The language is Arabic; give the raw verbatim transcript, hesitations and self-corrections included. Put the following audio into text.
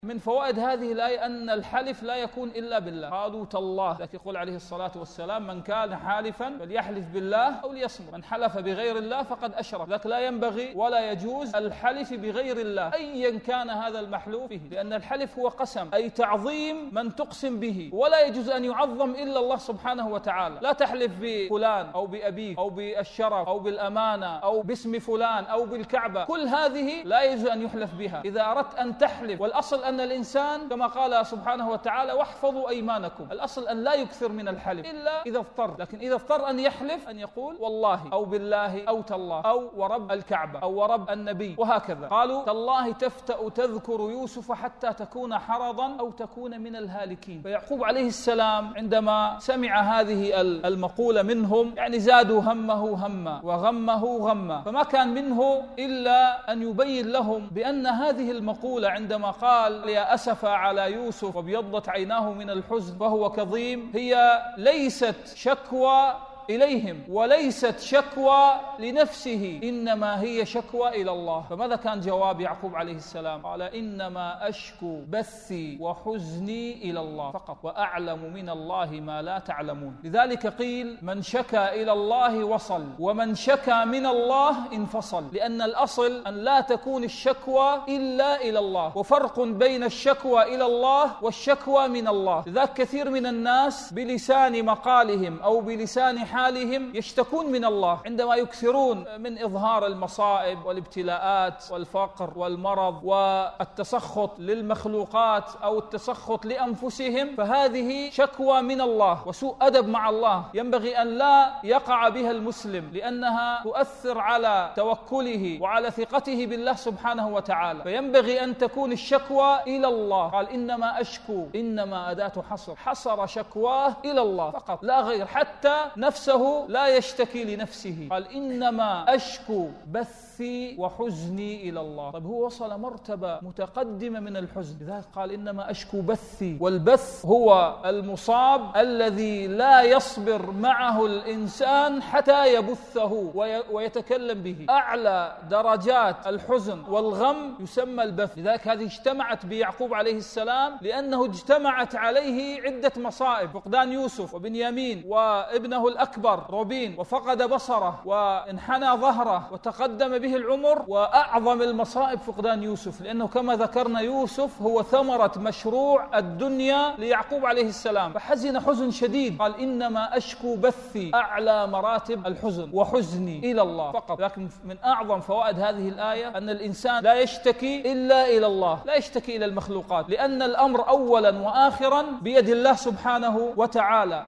من فوائد هذه الآية أن الحلف لا يكون إلا بالله. قالوا تالله، لكن يقول عليه الصلاة والسلام: من كان حالفا فليحلف بالله أو ليصمت، من حلف بغير الله فقد أشرك. لكن لا ينبغي ولا يجوز الحلف بغير الله أيا كان هذا المحلوف به، لأن الحلف هو قسم، أي تعظيم من تقسم به، ولا يجوز أن يعظم إلا الله سبحانه وتعالى. لا تحلف بفلان أو بأبيك أو بالشرف أو بالأمانة أو باسم فلان أو بالكعبة، كل هذه لا يجوز أن يحلف بها. إذا أردت أن تحلف، والأصل أن الإنسان كما قال سبحانه وتعالى: واحفظوا أيمانكم، الأصل أن لا يكثر من الحلف إلا إذا اضطر. لكن إذا اضطر أن يحلف أن يقول والله أو بالله أو تالله أو ورب الكعبة أو ورب النبي، وهكذا. قالوا تالله تفتأ تذكر يوسف حتى تكون حرضا أو تكون من الهالكين. فيعقوب عليه السلام عندما سمع هذه المقولة منهم يعني زادوا همه هما وغمه غما، فما كان منه إلا أن يبين لهم بأن هذه المقولة عندما قال: يا أسف على يوسف وابيضت عيناه من الحزن فهو كظيم، هي ليست شكوى إليهم وليست شكوى لنفسه، إنما هي شكوى إلى الله. فماذا كان جواب يعقوب عليه السلام؟ قال: إنما أشكو بثي وحزني إلى الله فقط، وأعلم من الله ما لا تعلمون. لذلك قيل: من شكا إلى الله وصل، ومن شكا من الله انفصل، لأن الأصل أن لا تكون الشكوى إلا إلى الله، وفرق بين الشكوى إلى الله والشكوى من الله. لذلك كثير من الناس بلسان مقالهم أو بلسان حالهم يشتكون من الله عندما يكثرون من إظهار المصائب والابتلاءات والفقر والمرض والتسخط للمخلوقات أو التسخط لأنفسهم، فهذه شكوى من الله وسوء أدب مع الله ينبغي أن لا يقع بها المسلم، لأنها تؤثر على توكله وعلى ثقته بالله سبحانه وتعالى. فينبغي أن تكون الشكوى إلى الله. قال: إنما أشكو، إنما أداة حصر، حصر شكواه إلى الله فقط لا غير، حتى نفسه لا يشتكي لنفسه. قال: إنما أشكو بثي وحزني إلى الله. طيب هو وصل مرتبة متقدمة من الحزن، لذلك قال: إنما أشكو بثي. والبث هو المصاب الذي لا يصبر معه الإنسان حتى يبثه ويتكلم به. أعلى درجات الحزن والغم يسمى البث. لذلك هذه اجتمعت بيعقوب عليه السلام لأنه اجتمعت عليه عدة مصائب: فقدان يوسف وبنيامين وابنه الأكبر روبين، وفقد بصره وانحنى ظهره وتقدم به العمر، وأعظم المصائب فقدان يوسف، لأنه كما ذكرنا يوسف هو ثمرة مشروع الدنيا ليعقوب عليه السلام، فحزن حزن شديد. قال: إنما أشكو بثي، أعلى مراتب الحزن وحزني إلى الله فقط. لكن من أعظم فوائد هذه الآية أن الإنسان لا يشتكي إلا إلى الله، لا يشتكي إلى المخلوقات، لأن الأمر أولا وآخرا بيد الله سبحانه وتعالى.